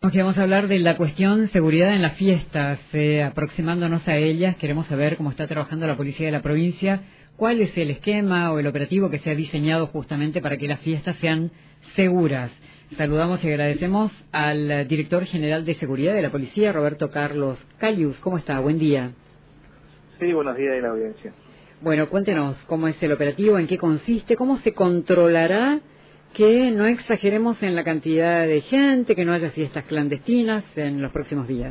Hoy vamos a hablar de la cuestión seguridad en las fiestas. Aproximándonos a ellas, queremos saber cómo está trabajando la policía de la provincia, cuál es el esquema o el operativo que se ha diseñado justamente para que las fiestas sean seguras. Saludamos y agradecemos al director general de seguridad de la policía, Roberto Carlos Calius. ¿Cómo está? Buen día. Sí, buenos días y la audiencia. Bueno, cuéntenos cómo es el operativo, en qué consiste, cómo se controlará que no exageremos en la cantidad de gente, que no haya fiestas clandestinas en los próximos días.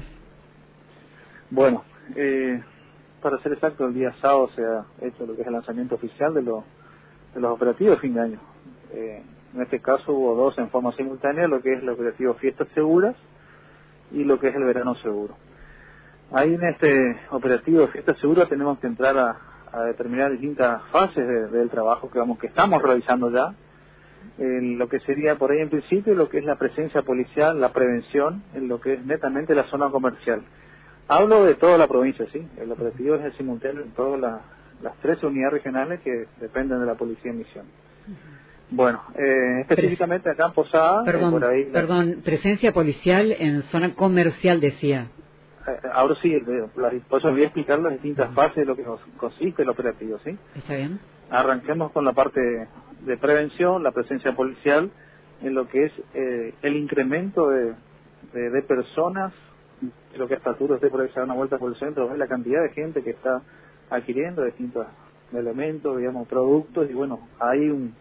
Bueno, para ser exacto, el día sábado se ha hecho lo que es el lanzamiento oficial de los operativos de fin de año. En este caso hubo dos en forma simultánea, lo que es el operativo Fiestas Seguras y lo que es el Verano Seguro. Ahí en este operativo de Fiestas Seguras tenemos que entrar a determinar distintas fases del trabajo que estamos realizando ya. Lo que sería por ahí en principio lo que es la presencia policial, la prevención en lo que es netamente la zona comercial. Hablo de toda la provincia, ¿sí? El operativo es el simultáneo en todas las 13 unidades regionales que dependen de la policía en misión. Bueno, específicamente acá en Posada, por ahí... Perdón, presencia policial en zona comercial, decía. Ahora sí, por eso voy a explicar las distintas fases de lo que consiste el operativo, ¿sí? ¿Está bien? Arranquemos con la parte de prevención, la presencia policial, en lo que es el incremento de personas, creo que a esta altura usted por ahí se da una vuelta por el centro, ve la cantidad de gente que está adquiriendo distintos elementos, digamos, productos, y bueno, hay un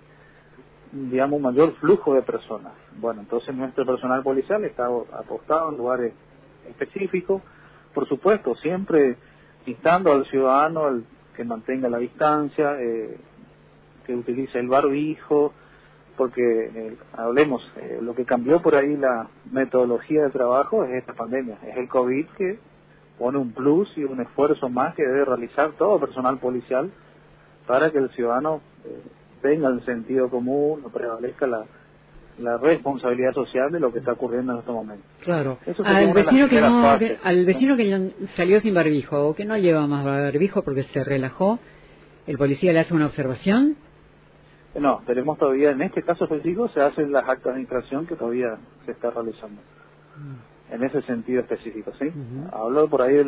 mayor flujo de personas. Bueno, entonces nuestro personal policial está apostado en lugares específicos, por supuesto, siempre instando al ciudadano que mantenga la distancia, que utilice el barbijo, porque hablemos, lo que cambió por ahí la metodología de trabajo es esta pandemia, es el COVID que pone un plus y un esfuerzo más que debe realizar todo personal policial para que el ciudadano tenga el sentido común, no prevalezca la responsabilidad social de lo que está ocurriendo en estos momentos. Claro. Al vecino que salió sin barbijo o que no lleva más barbijo porque se relajó, ¿el policía le hace una observación? No, tenemos todavía, en este caso específico, se hacen las actas de infracción que todavía se está realizando. En ese sentido específico, ¿sí? Hablo por ahí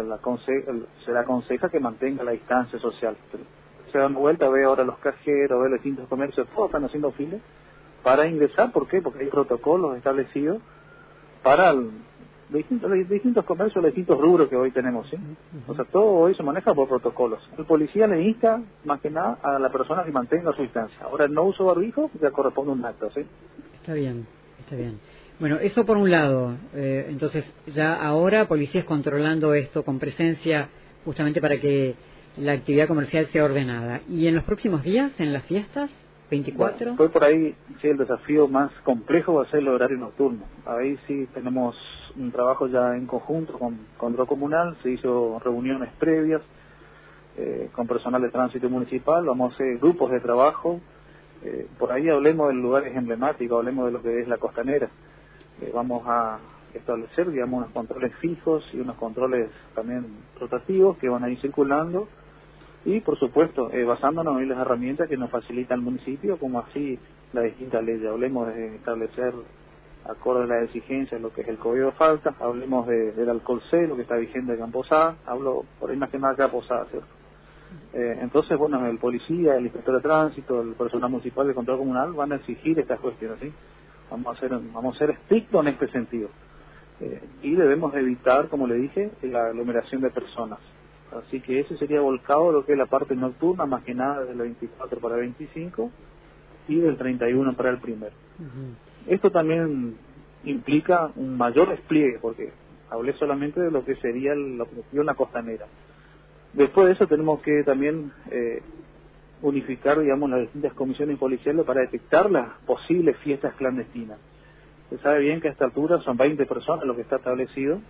se le aconseja que mantenga la distancia social. Se da una vuelta, ve ahora los cajeros, ve los distintos comercios, todos están haciendo filas para ingresar. ¿Por qué? Porque hay protocolos establecidos para los distintos comercios, los distintos rubros que hoy tenemos, ¿sí? O sea, todo hoy se maneja por protocolos. El policía le insta, más que nada, a la persona que mantenga su distancia. Ahora, el no uso barbijo ya corresponde a un acto, ¿sí? Está bien, está bien. Bueno, eso por un lado. Entonces, ya ahora policías controlando esto con presencia justamente para que la actividad comercial sea ordenada. ¿Y en los próximos días, en las fiestas, 24? Bueno, fue por ahí, sí, el desafío más complejo va a ser el horario nocturno. Ahí sí tenemos un trabajo ya en conjunto con Control Comunal, se hizo reuniones previas con personal de tránsito municipal, vamos a hacer grupos de trabajo, por ahí hablemos de lugares emblemáticos, hablemos de lo que es la costanera, vamos a establecer, digamos, unos controles fijos y unos controles también rotativos que van a ir circulando. Y, por supuesto, basándonos en las herramientas que nos facilita el municipio, como así las distintas leyes. Hablemos de establecer, acorde a las exigencias, lo que es el código de faltas, hablemos del alcohol cero que está vigente acá en Posada, hablo por ahí más que nada acá en Posada, ¿cierto? Entonces, bueno, el policía, el inspector de tránsito, el personal municipal de control comunal van a exigir estas cuestiones, ¿sí? Vamos a ser estrictos en este sentido. Y debemos evitar, como le dije, la aglomeración de personas. Así que ese sería volcado lo que es la parte nocturna, más que nada del 24 para el 25 y del 31 para el primero. Esto también implica un mayor despliegue, porque hablé solamente de lo que sería la operación La Costanera. Después de eso tenemos que también unificar, digamos, las distintas comisiones policiales para detectar las posibles fiestas clandestinas. Se sabe bien que a esta altura son 20 personas lo que está establecido,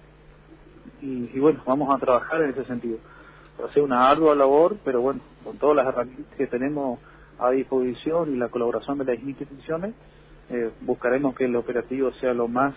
y bueno, vamos a trabajar en ese sentido. Va a ser una ardua labor, pero bueno, con todas las herramientas que tenemos a disposición y la colaboración de las instituciones, buscaremos que el operativo sea lo más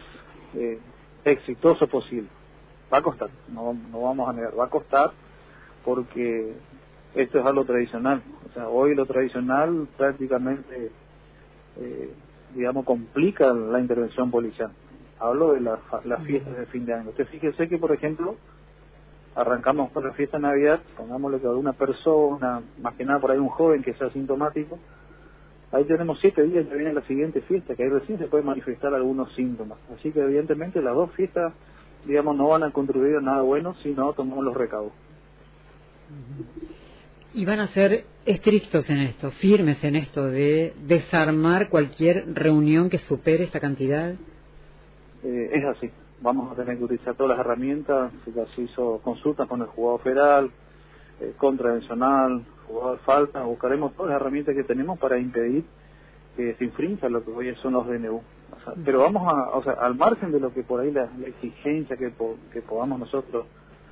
exitoso posible. Va a costar, no vamos a negar, va a costar porque esto es algo tradicional. O sea, hoy lo tradicional prácticamente, digamos, complica la intervención policial. hablo de las fiestas de fin de año. Usted fíjese que, por ejemplo, arrancamos con la fiesta de Navidad, pongámosle que alguna persona, más que nada por ahí un joven que sea asintomático, ahí tenemos 7 días, ya viene la siguiente fiesta, que ahí recién se pueden manifestar algunos síntomas. Así que evidentemente las dos fiestas, digamos, no van a contribuir a nada bueno si no tomamos los recaudos. Y van a ser estrictos en esto, firmes en esto de desarmar cualquier reunión que supere esta cantidad. Es así. Vamos a tener que utilizar todas las herramientas. Ya se hizo consultas con el jugador federal, contravencional, jugador de falta. Buscaremos todas las herramientas que tenemos para impedir que se infrinja lo que hoy son los DNU. O sea, pero vamos al margen de lo que por ahí la exigencia que podamos nosotros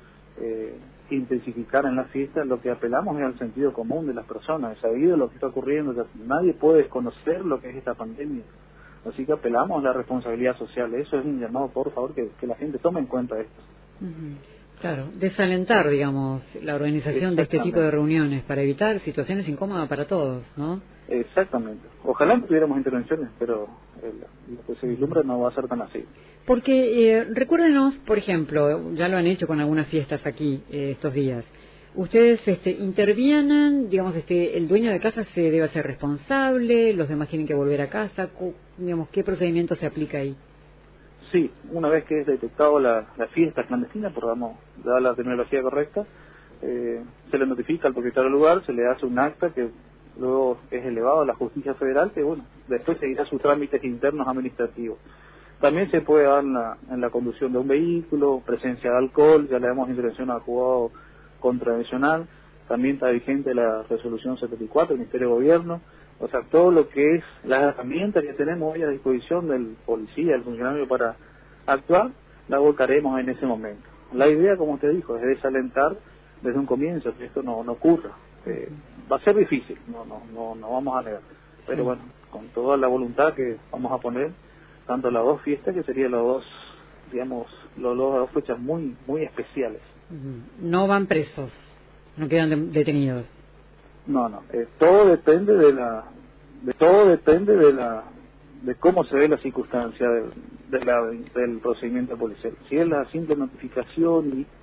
intensificar en la fiesta, lo que apelamos es al sentido común de las personas. Es sabido lo que está ocurriendo, ya nadie puede desconocer lo que es esta pandemia. Así que apelamos a la responsabilidad social. Eso es un llamado, por favor, que la gente tome en cuenta esto. Claro, desalentar, digamos, la organización de este tipo de reuniones para evitar situaciones incómodas para todos, ¿no? Exactamente. Ojalá no tuviéramos intervenciones, pero lo que se vislumbra no va a ser tan así. Porque, recuérdenos, por ejemplo, ya lo han hecho con algunas fiestas aquí estos días. Ustedes intervienen, digamos, el dueño de casa se debe hacer responsable, los demás tienen que volver a casa, digamos, ¿qué procedimiento se aplica ahí? Sí, una vez que es detectado la fiesta clandestina, por dar la terminología correcta, se le notifica al propietario del lugar, se le hace un acta que luego es elevado a la justicia federal, que bueno, después seguirá sus trámites internos administrativos. También se puede dar en la conducción de un vehículo, presencia de alcohol, ya le damos intervención al juzgado contravencional, también está vigente la resolución 74 del Ministerio de Gobierno. O sea, todo lo que es las herramientas que tenemos hoy a disposición del policía, del funcionario para actuar, la volcaremos en ese momento. La idea, como usted dijo, es desalentar desde un comienzo, que esto no ocurra. Va a ser difícil, no vamos a negar. Pero bueno, con toda la voluntad que vamos a poner, tanto las dos fiestas, que serían las dos, digamos, las dos fechas muy especiales. No van presos, no quedan detenidos. No, todo depende de cómo se ve la circunstancia del procedimiento policial. Si es la simple notificación y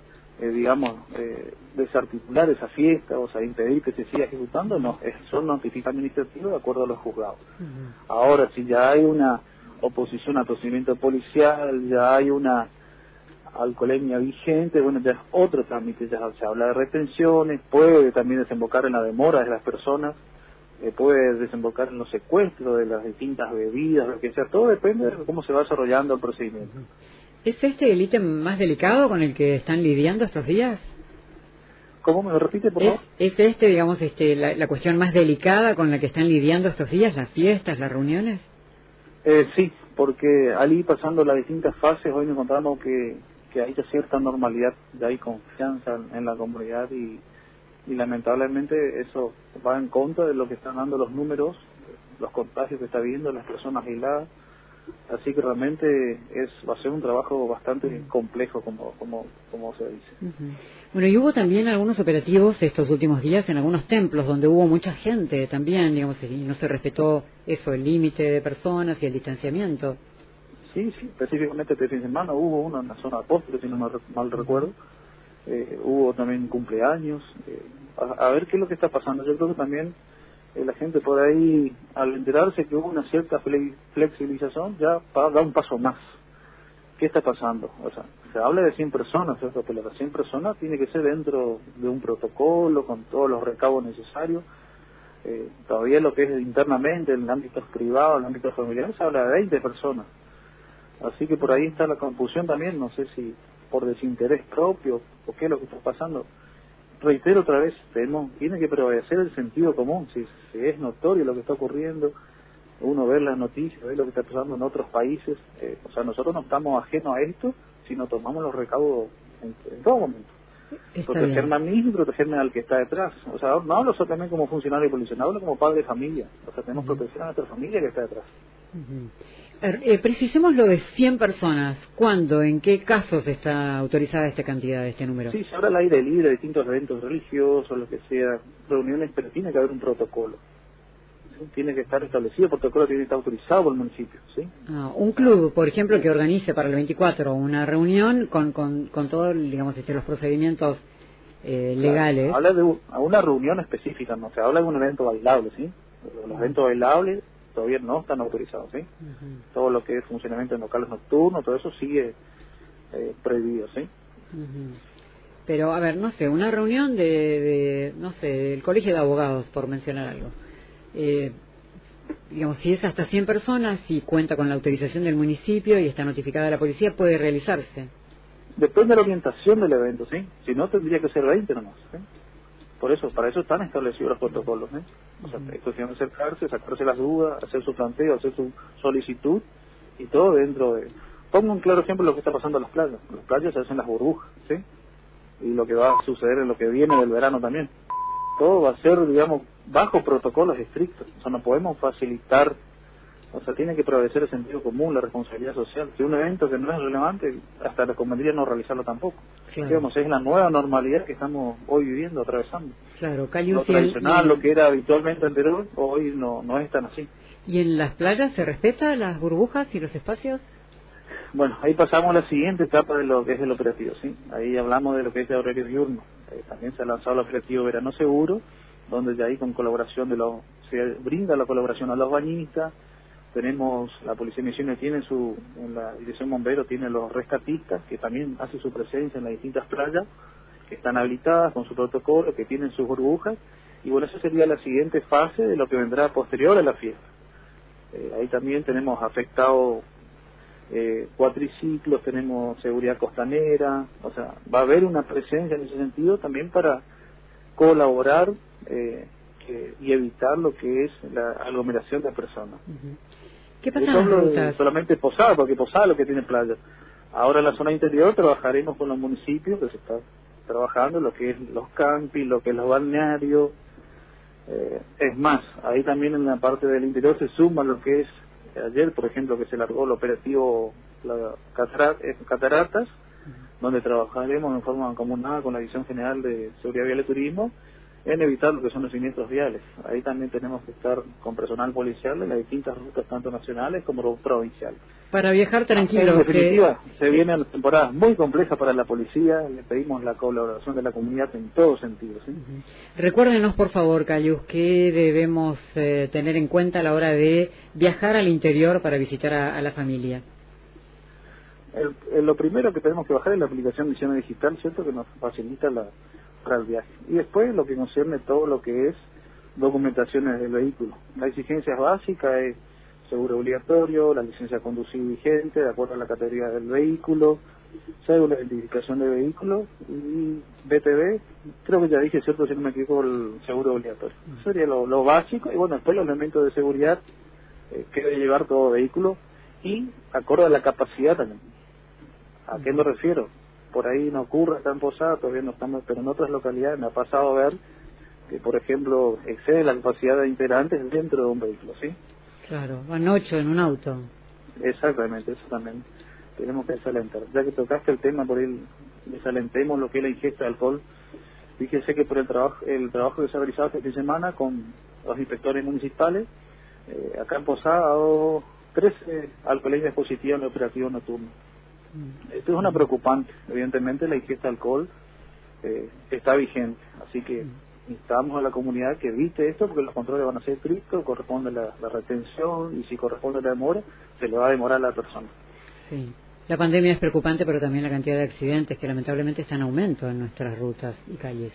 desarticular esa fiesta, o sea, impedir que se siga ejecutando, no, son notificaciones administrativas de acuerdo a los juzgados. Ahora, si ya hay una oposición al procedimiento policial, ya hay una alcoholemia vigente, bueno, ya es otro trámite, ya se habla de retenciones, puede también desembocar en la demora de las personas, puede desembocar en los secuestros de las distintas bebidas, lo que sea, todo depende de cómo se va desarrollando el procedimiento. ¿Es este el ítem más delicado con el que están lidiando estos días? ¿Cómo me lo repite, por favor? ¿Es digamos, la cuestión más delicada con la que están lidiando estos días, las fiestas, las reuniones? Sí, porque al ir pasando las distintas fases, hoy nos encontramos que hay cierta normalidad, ya hay confianza en la comunidad y lamentablemente eso va en contra de lo que están dando los números, los contagios que está habiendo, las personas aisladas. Así que realmente va a ser un trabajo bastante complejo, como se dice. Bueno, y hubo también algunos operativos estos últimos días en algunos templos donde hubo mucha gente también, digamos, y no se respetó el límite de personas y el distanciamiento. Sí, específicamente este fin de semana hubo uno en la zona de Apóstoles, si no mal recuerdo. Hubo también cumpleaños. A ver qué es lo que está pasando. Yo creo que también la gente por ahí, al enterarse que hubo una cierta flexibilización, ya da un paso más. ¿Qué está pasando? O sea, se habla de 100 personas, ¿cierto? Pero las 100 personas tiene que ser dentro de un protocolo, con todos los recaudos necesarios. Todavía lo que es internamente, en el ámbito privado, en el ámbito familiar, se habla de 20 personas. Así que por ahí está la confusión también, no sé si por desinterés propio o qué es lo que está pasando. Reitero otra vez, tiene que prevalecer el sentido común, si es notorio lo que está ocurriendo, uno ve las noticias, ve lo que está pasando en otros países, o sea, nosotros no estamos ajenos a esto, sino tomamos los recaudos en todo momento. Protegerme a mí y protegerme al que está detrás. O sea, no hablo solamente como funcionario policial, hablo como padre de familia. O sea, tenemos que proteger a nuestra familia que está detrás. Precisemos lo de 100 personas. ¿Cuándo? ¿En qué casos está autorizada esta cantidad, este número? Sí, se habla al aire libre, distintos eventos religiosos, lo que sea, reuniones, pero tiene que haber un protocolo. ¿sí? Tiene que estar establecido, el protocolo tiene que estar autorizado por el municipio, ¿sí? Un club, por ejemplo, que organice para el 24 una reunión con todos, digamos, los procedimientos legales. Habla de una reunión específica, no se habla de un evento bailable, ¿sí? Los eventos bailables todavía no están autorizados, ¿sí? Todo lo que es funcionamiento en locales nocturnos, todo eso sigue prohibido, ¿sí? Pero, a ver, no sé, una reunión no sé, del Colegio de Abogados, por mencionar algo. Digamos, si es hasta 100 personas y cuenta con la autorización del municipio y está notificada la policía, puede realizarse. Depende de la orientación del evento, ¿sí? Si no, tendría que ser 20 nomás, ¿sí? Por eso, para eso están establecidos los protocolos, ¿sí? O sea, es cuestión de acercarse, sacarse las dudas, hacer su planteo, hacer su solicitud y todo dentro de... Pongo un claro ejemplo de lo que está pasando en las playas. En las playas se hacen las burbujas, ¿sí? Y lo que va a suceder en lo que viene del verano también. Todo va a ser, digamos, bajo protocolos estrictos. O sea, no podemos facilitar, o sea, tiene que prevalecer el sentido común, la responsabilidad social. Si un evento que no es relevante, hasta le convendría no realizarlo tampoco. Claro. Digamos, es la nueva normalidad que estamos hoy viviendo, atravesando. Claro, lo tradicional, lo que era habitualmente anterior, hoy no es tan así. ¿Y en las playas se respeta las burbujas y los espacios? Bueno, ahí pasamos a la siguiente etapa de lo que es el operativo, ¿sí? Ahí hablamos de lo que es el horario diurno. También se ha lanzado el operativo Verano Seguro, donde ya ahí con colaboración se brinda la colaboración a los bañistas. Tenemos, la Policía de Misiones tiene en la Dirección Bombero tiene los rescatistas, que también hace su presencia en las distintas playas, que están habilitadas con su protocolo, que tienen sus burbujas, y bueno, esa sería la siguiente fase de lo que vendrá posterior a la fiesta. Ahí también tenemos afectado cuatriciclos, tenemos seguridad costanera, o sea, va a haber una presencia en ese sentido también para colaborar y evitar lo que es la aglomeración de personas. ¿Qué pasa en las rutas? Solamente Posada, porque Posada es lo que tiene playa. Ahora en la zona interior trabajaremos con los municipios, que se está trabajando lo que es los campings, lo que es los balnearios. Es más, ahí también en la parte del interior se suma lo que es ayer, por ejemplo, que se largó el operativo Cataratas, donde trabajaremos en forma mancomunada con la Dirección General de Seguridad Vial y Turismo en evitar lo que son los siniestros viales. Ahí también tenemos que estar con personal policial en las distintas rutas, tanto nacionales como provinciales. Para viajar tranquilo. En definitiva, se viene una temporada muy compleja para la policía, le pedimos la colaboración de la comunidad en todos sentidos, ¿sí? Recuérdenos, por favor, Cayus, qué debemos tener en cuenta a la hora de viajar al interior para visitar a la familia. Lo primero que tenemos que bajar es la aplicación Misiones Digital, ¿cierto?, que nos facilita para el viaje. Y después lo que concierne todo lo que es documentaciones del vehículo. Las exigencias básicas es seguro obligatorio, la licencia de conducir vigente, de acuerdo a la categoría del vehículo, cédula de identificación de vehículo y BTV, creo que ya dije, ¿cierto?, si no me equivoco, el seguro obligatorio. Eso sería lo básico, y bueno, después los elementos de seguridad que debe llevar todo vehículo y acorde a la capacidad también. ¿A qué me refiero? Por ahí no ocurre, está en Posada, todavía no estamos, pero en otras localidades me ha pasado a ver que, por ejemplo, excede la capacidad de integrantes dentro de un vehículo, ¿sí? Claro, van 8 en un auto. Exactamente, eso también tenemos que desalentar. Ya que tocaste el tema, por ahí desalentemos lo que es la ingesta de alcohol. Fíjese que por el trabajo que se ha realizado esta semana con los inspectores municipales, acá en Posada ha dado 13 alcoholemia positivas en el operativo nocturno. Esto es una preocupante. Evidentemente la ingesta de alcohol está vigente, así que instamos a la comunidad que evite esto, porque los controles van a ser estrictos, corresponde la retención, y si corresponde la demora, se le va a demorar a la persona. Sí. La pandemia es preocupante, pero también la cantidad de accidentes que lamentablemente está en aumento en nuestras rutas y calles.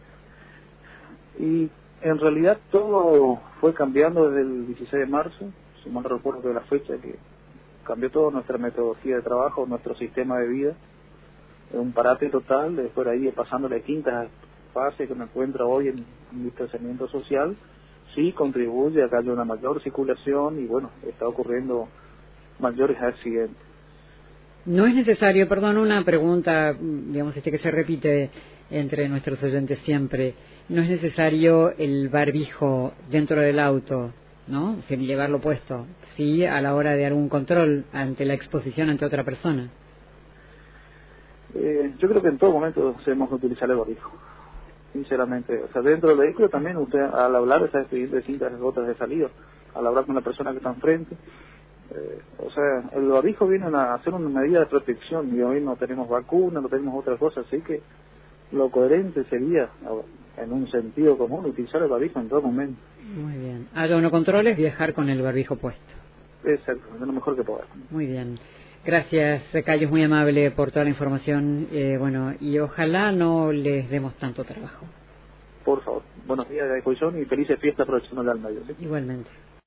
Y en realidad todo fue cambiando desde el 16 de marzo, si mal recuerdo de la fecha, que cambió toda nuestra metodología de trabajo, nuestro sistema de vida, un parate total. Después de ahí, pasando la quinta fase que me encuentro hoy en distanciamiento social, sí contribuye a que haya una mayor circulación y bueno, está ocurriendo mayores accidentes. No es necesario, perdón, una pregunta, digamos, que se repite entre nuestros oyentes siempre, no es necesario el barbijo dentro del auto, ¿no? Sin llevarlo puesto, sí, a la hora de algún control ante la exposición ante otra persona. Yo creo que en todo momento debemos utilizar el barbijo. sinceramente. O sea, dentro del vehículo también usted al hablar sabe pedir distintas gotas de saliva, al hablar con la persona que está enfrente. O sea, el barbijo viene a hacer una medida de protección y hoy no tenemos vacuna, no tenemos otra cosa, así que lo coherente sería, en un sentido común, utilizar el barbijo en todo momento. Muy bien. Haya uno controles, viajar con el barbijo puesto. Exacto, lo mejor que poder. Muy bien. Gracias, Cayo, es muy amable por toda la información. Bueno, y ojalá no les demos tanto trabajo. Por favor, buenos días de disposición y felices fiestas aprovechando el alma. ¿Sí? Igualmente.